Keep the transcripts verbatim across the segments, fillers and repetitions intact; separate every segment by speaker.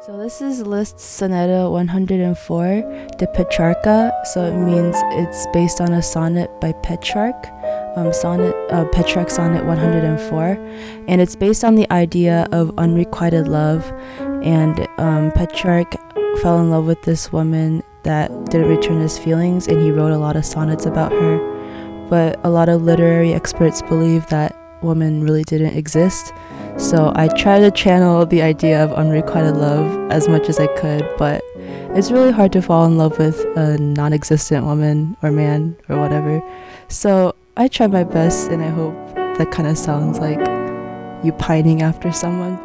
Speaker 1: So this is Liszt's Sonata one hundred four, De Petrarca. So it means it's based on a sonnet by Petrarch, um, sonnet, uh, Petrarch sonnet one hundred four, and it's based on the idea of unrequited love. And um, Petrarch fell in love with this woman that didn't return his feelings, and he wrote a lot of sonnets about her. But a lot of literary experts believe that woman really didn't exist. So I try to channel the idea of unrequited love as much as I could, but it's really hard to fall in love with a non-existent woman or man or whatever. So I try my best, and I hope that kind of sounds like you pining after someone.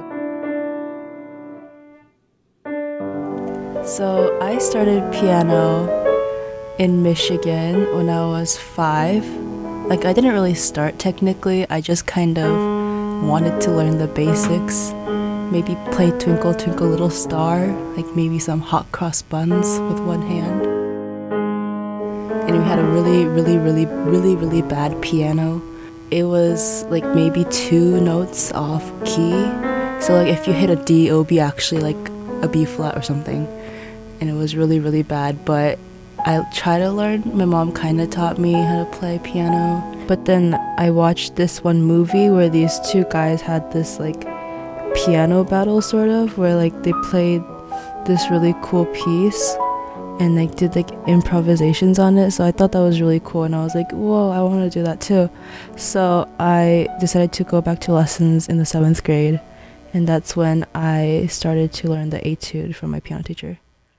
Speaker 1: So I started piano in Michigan when I was five. Like, I didn't really start technically, I just kind of wanted to learn the basics, maybe play Twinkle Twinkle Little Star, like maybe some hot cross buns with one hand. And we had a really, really, really, really, really bad piano. It was like maybe two notes off key. So like if you hit a D, it would be actually like a B flat or something. And it was really, really bad, but I tried to learn. My mom kind of taught me how to play piano. But then I watched this one movie where these two guys had this like piano battle sort of, where like they played this really cool piece and like did like improvisations on it. So I thought that was really cool, and I was like, whoa, I want to do that too. So I decided to go back to lessons in the seventh grade, and that's when I started to learn the etude from my piano teacher.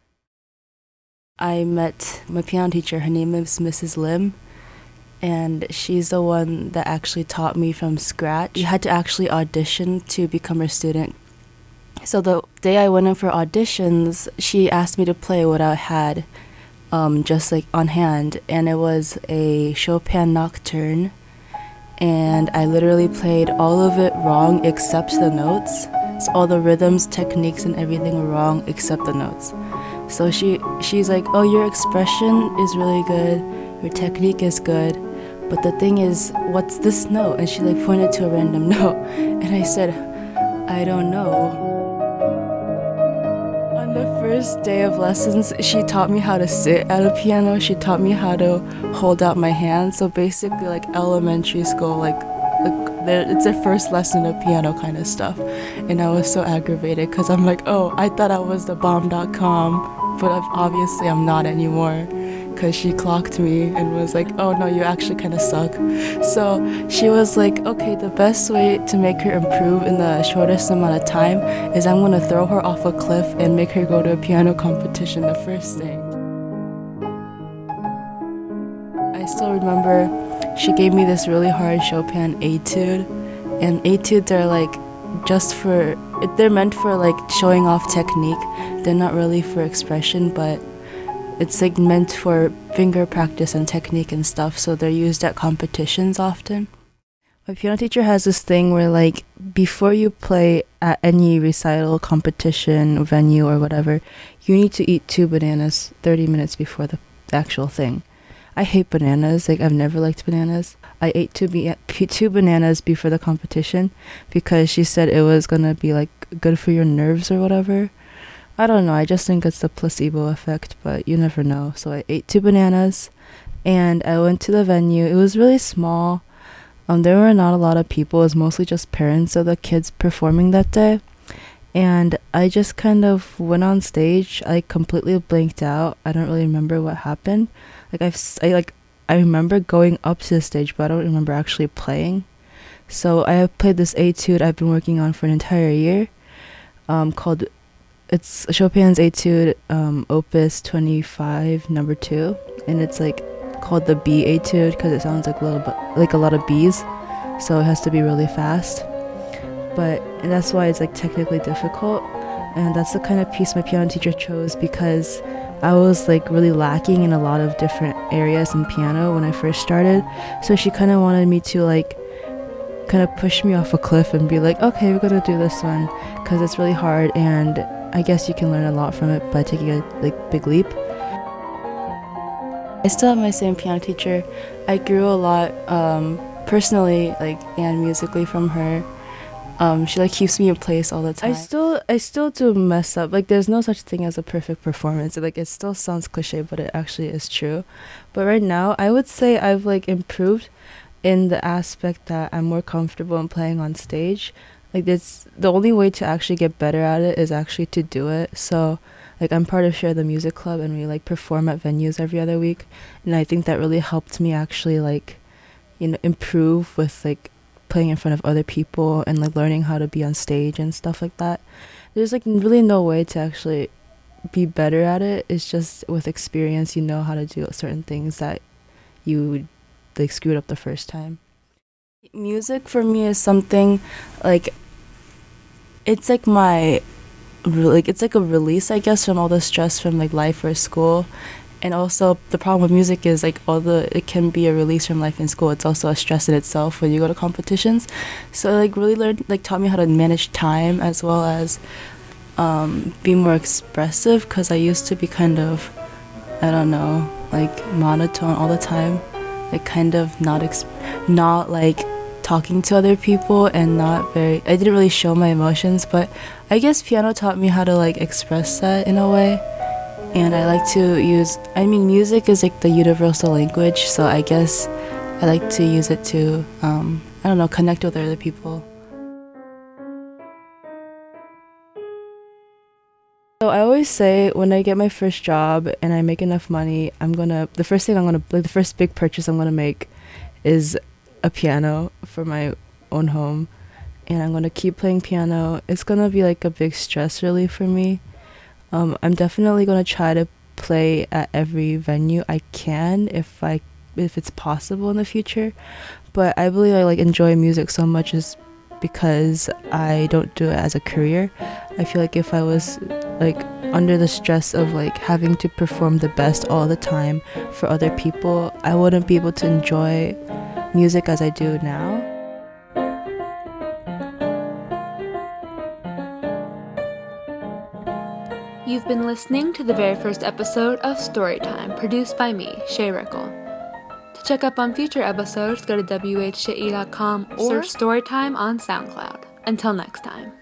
Speaker 1: I met my piano teacher. Her name is Missus Lim, and she's the one that actually taught me from scratch. You had to actually audition to become her student. So the day I went in for auditions, she asked me to play what I had um, just like on hand, and it was a Chopin Nocturne, and I literally played all of it wrong except the notes. So all the rhythms, techniques, and everything were wrong except the notes. So she she's like, oh, your expression is really good, your technique is good, but the thing is, what's this note? And she like pointed to a random note, and I said, I don't know. On the first day of lessons, she taught me how to sit at a piano. She taught me how to hold out my hand. So basically like elementary school, like, like it's their first lesson of piano kind of stuff. And I was so aggravated because I'm like, oh, I thought I was the bomb dot com, but obviously I'm not anymore, because she clocked me and was like, oh no, you actually kind of suck. So she was like, okay, the best way to make her improve in the shortest amount of time is I'm going to throw her off a cliff and make her go to a piano competition the first thing. I still remember she gave me this really hard Chopin etude, and etudes are like just for, they're meant for like showing off technique. They're not really for expression, but it's like meant for finger practice and technique and stuff, so they're used at competitions often. My piano teacher has this thing where like before you play at any recital, competition, venue or whatever, you need to eat two bananas thirty minutes before the actual thing. I hate bananas, like I've never liked bananas. I ate two, be- two bananas before the competition because she said it was gonna be like good for your nerves or whatever. I don't know, I just think it's the placebo effect, but you never know. So I ate two bananas and I went to the venue. It was really small. Um, there were not a lot of people. It was mostly just parents of the kids performing that day. And I just kind of went on stage. I completely blanked out. I don't really remember what happened. Like I've, I like, I remember going up to the stage, but I don't remember actually playing. So I have played this etude I've been working on for an entire year, um, called, it's Chopin's Etude, um, Opus twenty-five, number two, and it's like called the B Etude because it sounds like a little bit like a lot of bees, so it has to be really fast. But and that's why it's like technically difficult, and that's the kind of piece my piano teacher chose because I was like really lacking in a lot of different areas in piano when I first started. So she kind of wanted me to like kind of push me off a cliff and be like, okay, we're gonna do this one because it's really hard, and I guess you can learn a lot from it by taking a like big leap. I still have my same piano teacher. I grew a lot um, personally, like, and musically from her. Um, she like keeps me in place all the time. I still I still do mess up. Like there's no such thing as a perfect performance. Like it still sounds cliche, but it actually is true. But right now, I would say I've like improved in the aspect that I'm more comfortable in playing on stage. Like it's the only way to actually get better at it is actually to do it. So like I'm part of Share the Music Club, and we like perform at venues every other week, and I think that really helped me actually like, you know, improve with like playing in front of other people and like learning how to be on stage and stuff like that. There's like really no way to actually be better at it. It's just with experience, you know how to do certain things that you like screwed up the first time. Music for me is something like, it's like my like it's like a release, I guess, from all the stress from like life or school. And also the problem with music is like all the it can be a release from life in school. It's also a stress in itself when you go to competitions. So like really learned like taught me how to manage time as well as um, be more expressive, because I used to be kind of, I don't know, like monotone all the time, like kind of not ex- not like talking to other people and not very. I didn't really show my emotions, but I guess piano taught me how to like express that in a way. And I like to use, I mean, music is like the universal language, so I guess I like to use it to, um, I don't know, connect with other people. So I always say when I get my first job and I make enough money, I'm gonna, the first thing I'm gonna, like the first big purchase I'm gonna make is a piano for my own home. And I'm gonna keep playing piano. It's gonna be like a big stress relief for me. Um, I'm definitely gonna try to play at every venue I can if I if it's possible in the future. But I believe I like enjoy music so much is because I don't do it as a career. I feel like if I was like under the stress of like having to perform the best all the time for other people, I wouldn't be able to enjoy music as I do now.
Speaker 2: You've been listening to the very first episode of Storytime, produced by me, Shay Rickle. To check up on future episodes, go to w h j e dot com or search Storytime on SoundCloud. Until next time.